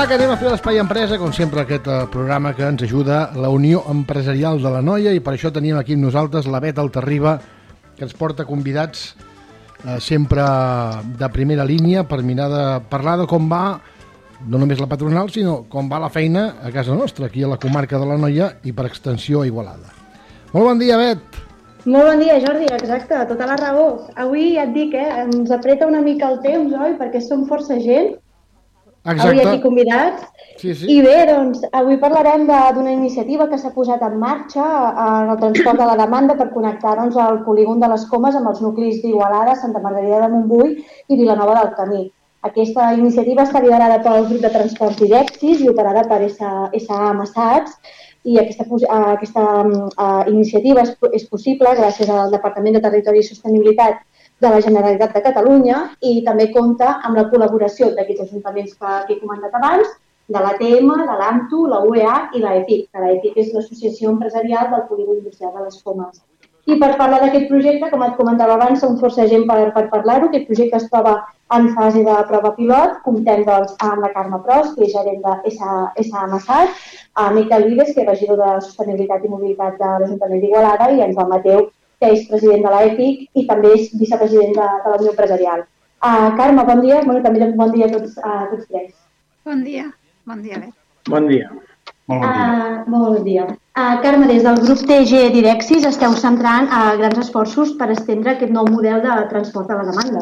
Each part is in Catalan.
que anem a fer l'Espai Empresa, com sempre aquest programa que ens ajuda la Unió Empresarial de l'Anoia, i per això tenim aquí amb nosaltres la Bet Altarriba, que ens porta convidats sempre de primera línia per mirar de parlar de com va no només la patronal, sinó com va la feina a casa nostra, aquí a la comarca de l'Anoia i per extensió a Igualada. Molt bon dia, Bet! Molt bon dia, Jordi, exacte, tota la raó. Avui ja et dic, ens apreta una mica el temps, oi? Perquè som força gent. Exacte. Avui aquí convidats. Sí. I bé, doncs, avui parlarem d'una iniciativa que s'ha posat en marxa en el transport de la demanda per connectar-nos al polígon de les Comes amb els nuclis d'Igualada, Santa Margarida de Montbui i Vilanova del Camí. Aquesta iniciativa està liderada pel grup de transport Direxis i operada per SA Massats, i aquesta iniciativa és possible gràcies al Departament de Territori i Sostenibilitat de la Generalitat de Catalunya i també compta amb la col·laboració d'aquests ajuntaments que he comentat abans, de l'ATM, de l'AMTU, la UEA i l'EPIC, que l'EPIC és l'Associació Empresarial del Polígon Industrial de les Comes. I per parlar d'aquest projecte, com et comentava abans, som força gent per parlar-ho. Aquest projecte es troba en fase de prova pilot. Comptem doncs, amb la Carme Pros, que és gerent de SA Massat, a Miquel Vives, que és regidor de Sostenibilitat i Mobilitat de l'Ajuntament d'Igualada, i en Joan Mateu, que és president de l'EPIC i també és vicepresident de la Unió Empresarial. Carme, bon dia. També bon dia a tots tres. Bon dia. Bon dia, Bet. Bon dia. Molt bon dia. Molt bon dia. Carme, des del grup TG Direxis esteu centrant grans esforços per estendre aquest nou model de transport a la demanda.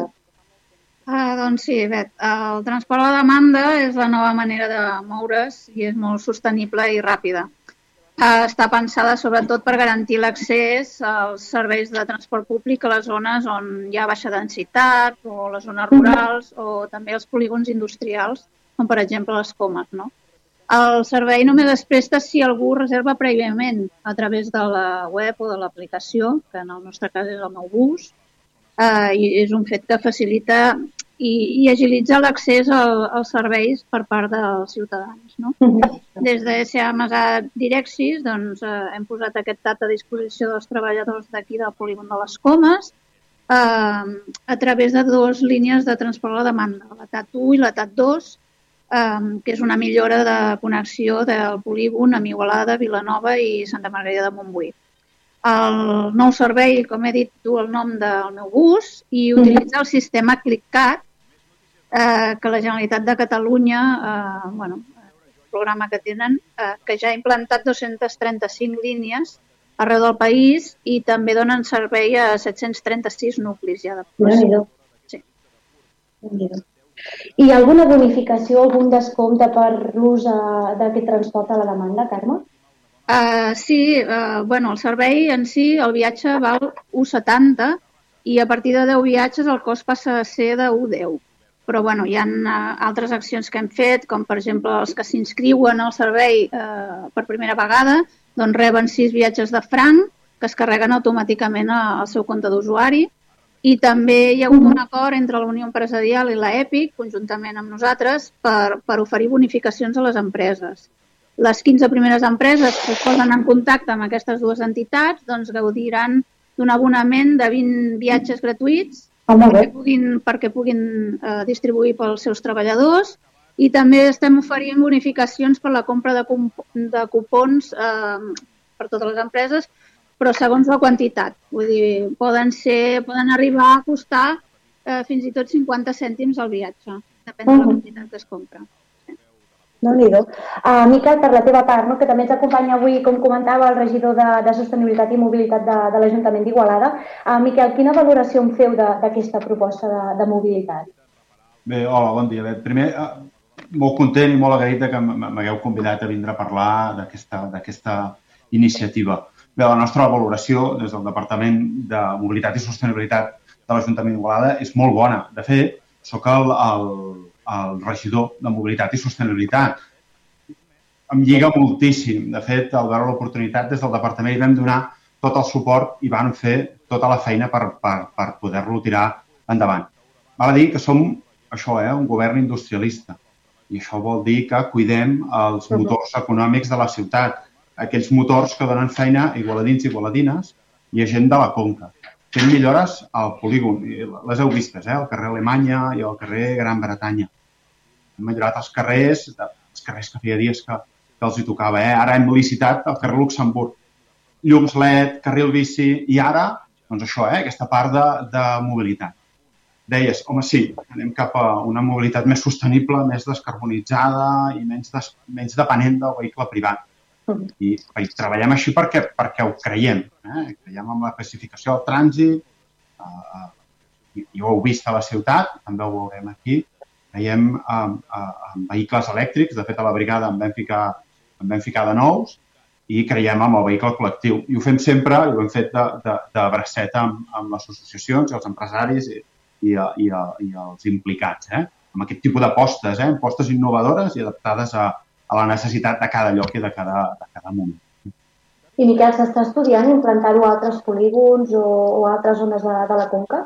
Doncs sí, Bet. El transport a la demanda és la nova manera de moure's i és molt sostenible i ràpida. Està pensada sobretot per garantir l'accés als serveis de transport públic a les zones on hi ha baixa densitat o les zones rurals o també els polígons industrials, com per exemple les Comes, no? El servei només es presta si algú reserva prèviament a través de la web o de l'aplicació, que en el nostre cas és el meu bus, i és un fet que facilita i agilitza l'accés als serveis per part dels ciutadans, no? Des de SA Massat Direxis doncs, hem posat aquest TAT a disposició dels treballadors d'aquí del polígon de les Comes a través de dues línies de transport a la demanda, la TAT 1 i la TAT 2, que és una millora de connexió del polígon amb Igualada, Vilanova i Santa Margarida de Montbui. El nou servei, com he dit, du el nom del meu bus i utilitza el sistema ClickCat, que la Generalitat de Catalunya, el programa que tenen, que ja ha implantat 235 línies arreu del país i també donen servei a 736 nuclis ja de població. Sí. Hi ha alguna bonificació, algun descompte per l'ús d'aquest transport a la demanda, Carme? Sí, el servei en si, el viatge val 1,70 i a partir de 10 viatges el cost passa a ser de 1,10. Però hi ha altres accions que hem fet, com per exemple els que s'inscriuen al servei per primera vegada, doncs reben 6 viatges de franc que es carreguen automàticament al seu compte d'usuari. I també hi ha hagut un acord entre la Unió Empresarial i l'EPIC, conjuntament amb nosaltres, per oferir bonificacions a les empreses. Les 15 primeres empreses que es posen en contacte amb aquestes dues entitats doncs, gaudiran d'un abonament de 20 viatges gratuïts perquè puguin distribuir pels seus treballadors i també estem oferint bonificacions per la compra de cupons per totes les empreses, però segons la quantitat. Vull dir, poden arribar a costar fins i tot 50 cèntims al viatge, depèn de la quantitat que es compra. Déu-n'hi-do. Miquel, per la teva part, que també ens acompanya avui, com comentava, el regidor de Sostenibilitat i Mobilitat de l'Ajuntament d'Igualada. Miquel, quina valoració en feu d'aquesta proposta de mobilitat? Bé, hola, bon dia. Primer, molt content i molt agraït que m'hagueu convidat a vindre a parlar d'aquesta iniciativa. Bé, la nostra valoració des del Departament de Mobilitat i Sostenibilitat de l'Ajuntament d'Igualada és molt bona. De fet, soc el regidor de Mobilitat i Sostenibilitat. Em lliga moltíssim. De fet, al veure l'oportunitat des del departament hi vam donar tot el suport i vam fer tota la feina per poder-lo tirar endavant. Val a dir que som això, un govern industrialista. I això vol dir que cuidem els motors econòmics de la ciutat, aquells motors que donen feina a igualadins i igualadines i a gent de la Conca. Fent millores al polígon. Les heu vistes, al carrer Alemanya i al carrer Gran Bretanya. Hem millorat els carrers els carrers que feia dies que els hi tocava. Ara hem licitat el carrer Luxemburg, llums LED, carril bici, i ara, doncs això, aquesta part de mobilitat. Deies, home, sí, anem cap a una mobilitat més sostenible, més descarbonitzada i menys dependent del vehicle privat. I treballem així perquè ho creiem. Creiem en la pacificació del trànsit, i ho heu vist a la ciutat, també ho veurem aquí. Creiem en vehicles elèctrics, de fet a la brigada en vam ficar de nous, i creiem en el vehicle col·lectiu. I ho fem sempre, i ho hem fet de braceta amb les associacions i els empresaris i els implicats, amb aquest tipus d'apostes, apostes innovadores i adaptades a la necessitat de cada lloc i de cada moment. I Miquel, s'està estudiant implantar-ho a altres polígons o a altres zones de la Conca?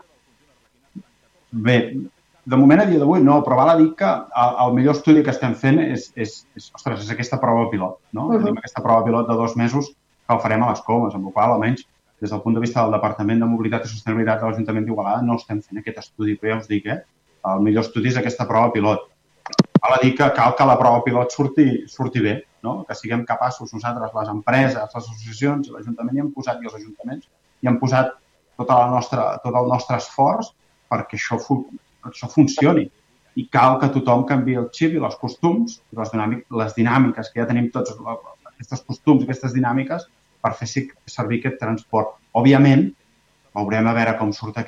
Bé, de moment a dia d'avui no, però val a dir que el millor estudi que estem fent és aquesta prova pilot, no? Aquesta prova pilot de 2 mesos que el farem a les Comes, amb la qual cosa, almenys, des del punt de vista del Departament de Mobilitat i Sostenibilitat de l'Ajuntament d'Igualada no estem fent aquest estudi, però ja us dic, el millor estudi és aquesta prova pilot. Val a dir que cal que la prova pilot surti bé, no? Que siguem capaços nosaltres, les empreses, les associacions, l'Ajuntament i els ajuntaments hi han posat tot el nostre esforç perquè això funcioni. I cal que tothom canviï el xip i els costums, les dinàmiques que ja tenim tots, aquests costums, aquestes dinàmiques, per fer servir aquest transport. Òbviament, veurem a veure com surt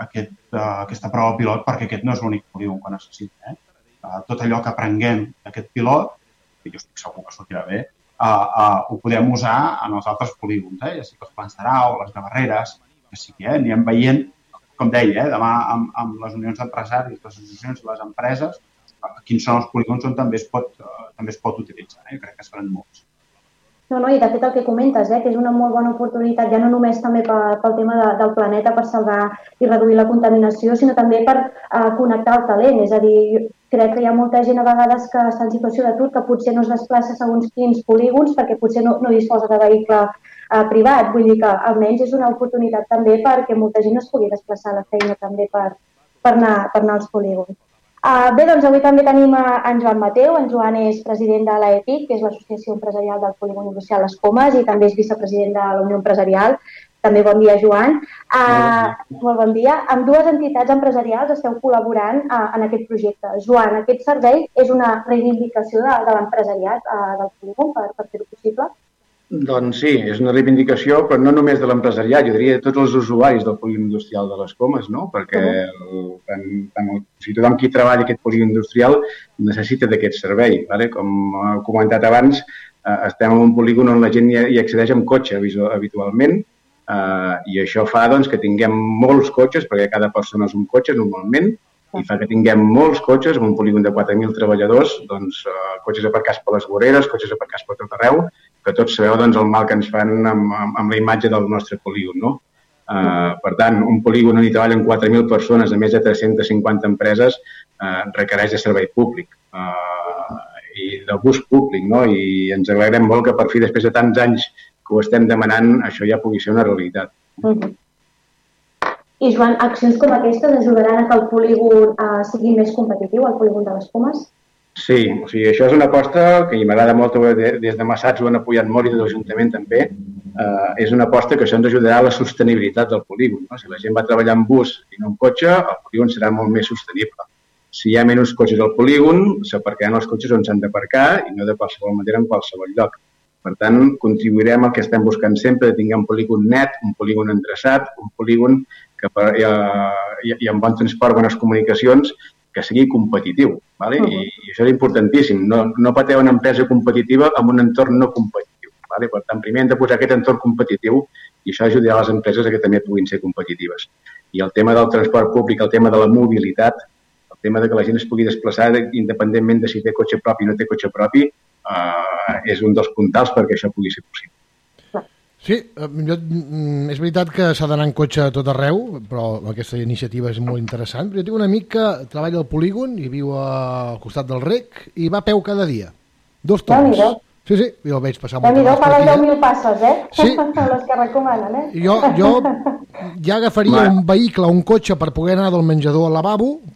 aquesta prova pilot, perquè aquest no és l'únic polígon que necessita. Tot allò que aprenguem d'aquest pilot, i jo estic segur que sortirà bé, ho podem usar en els altres polígons, ja sigui els plans d'Arau, les Gavarreres, que sí que anirem veient, com deia, demà amb les unions d'empresaris, les associacions i les empreses, quins són els polígons on també es pot utilitzar. Jo crec que seran molts. No, i de fet el que comentes, que és una molt bona oportunitat, ja no només també pel tema del planeta, per salvar i reduir la contaminació, sinó també per connectar el talent. És a dir, crec que hi ha molta gent a vegades que està en situació d'atur, que potser no es desplaça segons quins polígons perquè potser no disposa de vehicle privat. Vull dir que almenys és una oportunitat també perquè molta gent es pugui desplaçar a la feina també per anar als polígons. Bé, doncs avui també tenim en Joan Mateu. En Joan és president de l'EPIC, que és l'Associació Empresarial del Polígon Industrial Les Comes, i també és vicepresident de la Unió Empresarial. També bon dia, Joan. Molt bon dia. Amb 2 entitats empresarials esteu col·laborant en aquest projecte. Joan, aquest servei és una reivindicació de l'empresariat del polígon per fer-ho possible? Doncs sí, és una reivindicació, però no només de l'empresariat, jo diria de tots els usuaris del polígon industrial de les Comes, no? Perquè tothom qui treballa aquest polígon industrial necessita d'aquest servei. Com he comentat abans, estem en un polígon on la gent hi accedeix amb cotxe habitualment, i això fa que tinguem molts cotxes, perquè cada persona és un cotxe normalment, i fa que tinguem molts cotxes, en un polígon de 4.000 treballadors, cotxes aparcats per les voreres, cotxes aparcats per tot arreu, que tots sabeu el mal que ens fan amb la imatge del nostre polígon, no? Per tant, un polígon on hi treballen 4.000 persones a més de 350 empreses requereix de servei públic i de bus públic, no? I ens alegrem molt que per fi, després de tants anys que ho estem demanant, això ja pugui ser una realitat. I Joan, accions com aquestes ajudaran a que el polígon sigui més competitiu, el polígon de les Comes? Sí, això és una aposta que m'agrada molt, des de Massats ho han apoyat molt i des de l'Ajuntament també. És una aposta que això ens ajudarà a la sostenibilitat del polígon. Si la gent va treballar en bus i no en cotxe, el polígon serà molt més sostenible. Si hi ha menys cotxes al polígon, s'aparcaran els cotxes on s'han d'aparcar i no de qualsevol manera en qualsevol lloc. Per tant, contribuirem al que estem buscant sempre, de tinguem un polígon net, un polígon endreçat, un polígon que hi ha un bon transport, bones comunicacions, que sigui competitiu. I això és importantíssim. No pot haver una empresa competitiva en un entorn no competitiu. Per tant, primer hem de posar aquest entorn competitiu i això ajudarà les empreses a que també puguin ser competitives. I el tema del transport públic, el tema de la mobilitat, el tema de que la gent es pugui desplaçar independentment de si té cotxe propi o no té cotxe propi, és un dels puntals perquè això pugui ser possible. Sí, és veritat que s'ha d'anar en cotxe a tot arreu, però aquesta iniciativa és molt interessant. Jo tinc un amic que treballa al polígon i viu al costat del rec i va a peu cada dia. 2 torns. Sí, jo el veig passar moltes vegades per aquí. Fa les 10.000 passes, Sí. Les que recomanen, Jo ja agafaria un vehicle, un cotxe per poder anar del menjador al lavabo,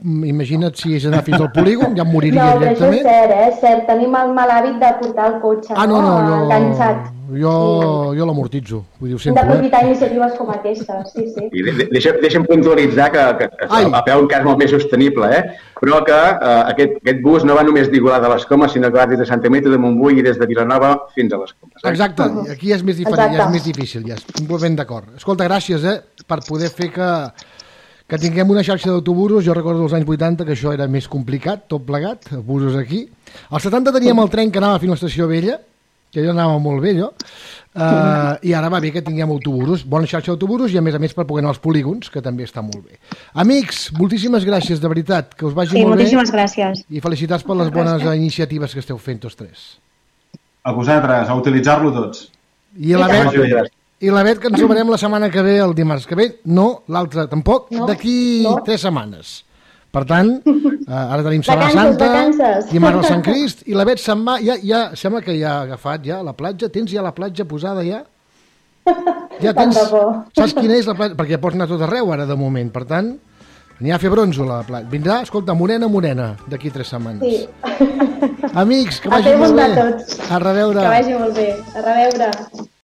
imagina't si és anar fins al polígon, ja em moriria No, però això directament. és cert. Tenim el mal hàbit de portar el cotxe, enganxat. Jo l'amortitzo, vull dir, ho Hem sento, d'aprofitar iniciatives com aquestes, sí. I deixa'm puntualitzar que a peu un cas molt més sostenible, però que aquest bus no va només d'Igualada a les Comes, sinó que va des de Santa Meta de Montbui i des de Vilanova fins a les Comes. Exacte, aquí és més diferent, ja és més difícil, ja és completament d'acord. Escolta, gràcies per poder fer que tinguem una xarxa d'autobusos. Jo recordo als anys 80 que això era més complicat, tot plegat, busos aquí. Als 70 teníem el tren que anava fins a l'Estació Vella, que jo anava molt bé, i ara va bé que tinguem autobusos, bona xarxa d'autobusos i a més per poder anar als polígons, que també està molt bé. Amics, moltíssimes gràcies, de veritat, que us vagi molt bé. Sí, moltíssimes gràcies. I felicitats per les bones iniciatives que esteu fent tots tres. A vosaltres, a utilitzar-lo tots. I la Bet que ens trobarem la setmana que ve, el dimarts que ve, no, l'altre tampoc, d'aquí 3 setmanes. Per tant, ara tenim Setmana Santa, dimarts al Sant Crist, i la Bet se'n va, ja sembla que ja ha agafat ja la platja. Tens ja la platja posada ja? Ja tens, saps quina és la platja? Perquè pots anar tot arreu ara de moment, per tant, anirà a fer bronzo la platja. Vindrà, escolta, morena, d'aquí 3 setmanes. Sí. Amics, que vagi molt bé. A reveure. Que vagi molt bé. A reveure.